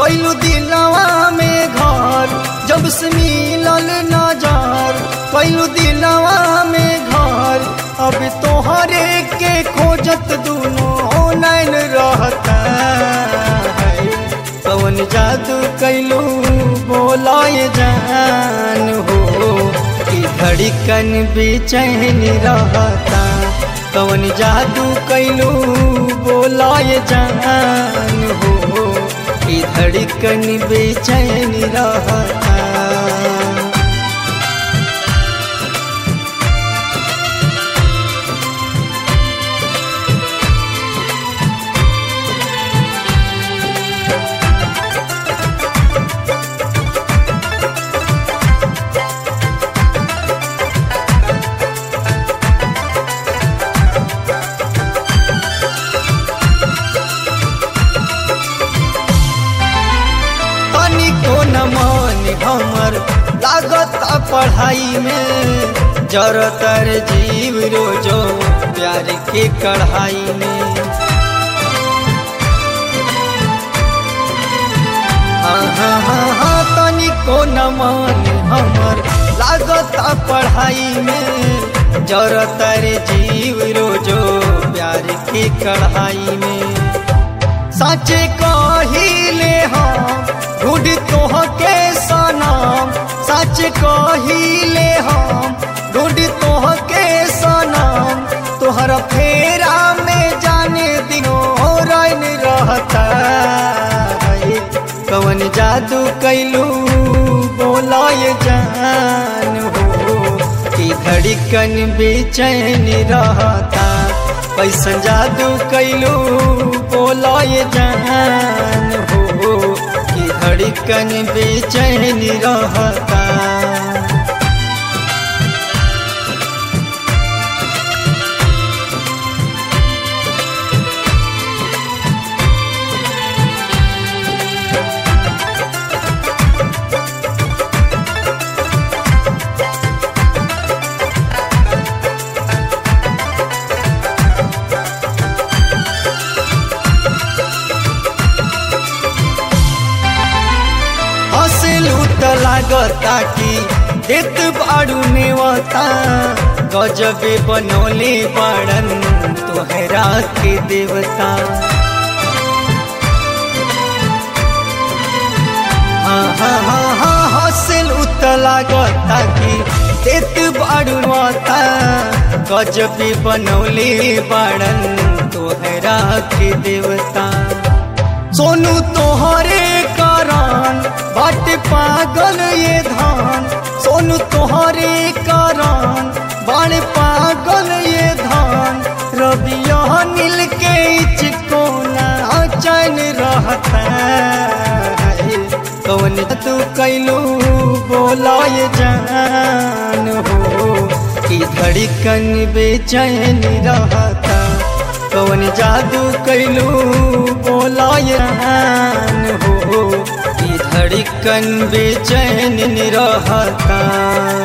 कैलू दिलवा में घर जब से मिलल नजर, कैलू दिलवा में घर अब तोहरे के खोजत दोनों नैन रहता है। कौन जादू कैलू बोलाए जान हो कि धड़कन बेचैन रहता। कौन जादू कैलू बोलाए जान हो कि धड़कन बेचैन रहता। न मन हमर लागत पढ़ाई में, जरतर जीव रोजो प्यार के कढ़ाई में। तनिको न मन हमर लागत पढ़ाई में, जरतर जीव रोजो प्यार के कढ़ाई में। साचे कहिले हम ढूंढ तोह के सनम, सच कहिले हम ढूंढ तोह के सनम। तोहर फेरा में जाने दिनों रैन रहता है। कौन जादू कैलू बोलाए जान हो कि धड़कन बेचैन रहता। कैसन जादू कैलू बोलाए जान हो कि धड़कन बेचैन रहता। लागता कि देत बाड़ू नेवता, गजबे बनोले बाड़न तोहरा के देवता। हसल उत लागता कि देत बाड़ू नेवता, गजबे बनोले बाड़न तोहरा के देवता। सोनू तोहरे कारण बाट पागल ये धान, सोनू तोहरे कारण बाण पागल ये धान। रबिया नील के चिकोना चैन रहता है। कौन तू कैलू बोलाए जान हो कि धड़कन बेचैन रहता। कौन जादू कैलू बोलाए जान हो कि धड़कन बेचैन रहता।